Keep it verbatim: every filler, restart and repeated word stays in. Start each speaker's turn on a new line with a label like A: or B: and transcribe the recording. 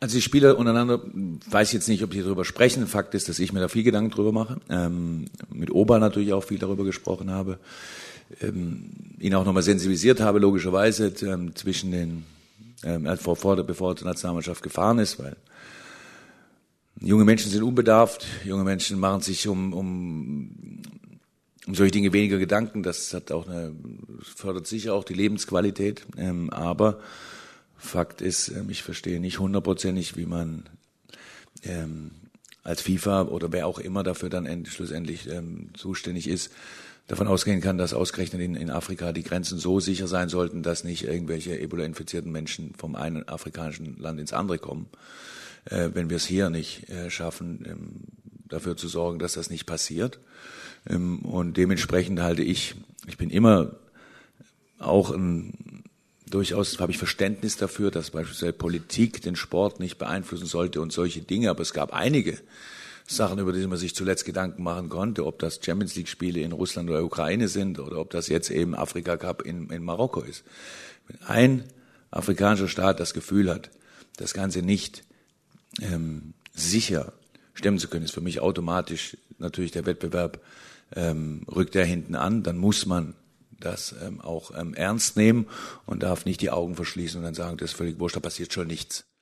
A: Also die Spieler untereinander, weiß jetzt nicht, ob die darüber sprechen. Fakt ist, dass ich mir da viel Gedanken drüber mache. Ähm, mit Oba natürlich auch viel darüber gesprochen habe. Ähm, ihn auch nochmal sensibilisiert habe, logischerweise, ähm, zwischen den, ähm, vor, vor, bevor er zur Nationalmannschaft gefahren ist, weil junge Menschen sind unbedarft, junge Menschen machen sich um, um, um solche Dinge weniger Gedanken. Das hat auch eine, fördert sicher auch die Lebensqualität. Ähm, aber Fakt ist, ich verstehe nicht hundertprozentig, wie man ähm, als FIFA oder wer auch immer dafür dann end, schlussendlich ähm, zuständig ist, davon ausgehen kann, dass ausgerechnet in, in Afrika die Grenzen so sicher sein sollten, dass nicht irgendwelche Ebola-infizierten Menschen vom einen afrikanischen Land ins andere kommen. Äh, wenn wir es hier nicht äh, schaffen, ähm, dafür zu sorgen, dass das nicht passiert. Ähm, und dementsprechend halte ich, ich bin immer auch ein Durchaus habe ich Verständnis dafür, dass beispielsweise Politik den Sport nicht beeinflussen sollte und solche Dinge. Aber es gab einige Sachen, über die man sich zuletzt Gedanken machen konnte, ob das Champions League Spiele in Russland oder Ukraine sind oder ob das jetzt eben Afrika Cup in, in Marokko ist. Wenn ein afrikanischer Staat das Gefühl hat, das Ganze nicht ähm, sicher stemmen zu können, ist für mich automatisch natürlich der Wettbewerb, ähm, rückt er hinten an, dann muss man das ähm, auch ähm, ernst nehmen und darf nicht die Augen verschließen und dann sagen, das ist völlig wurscht, da passiert schon nichts.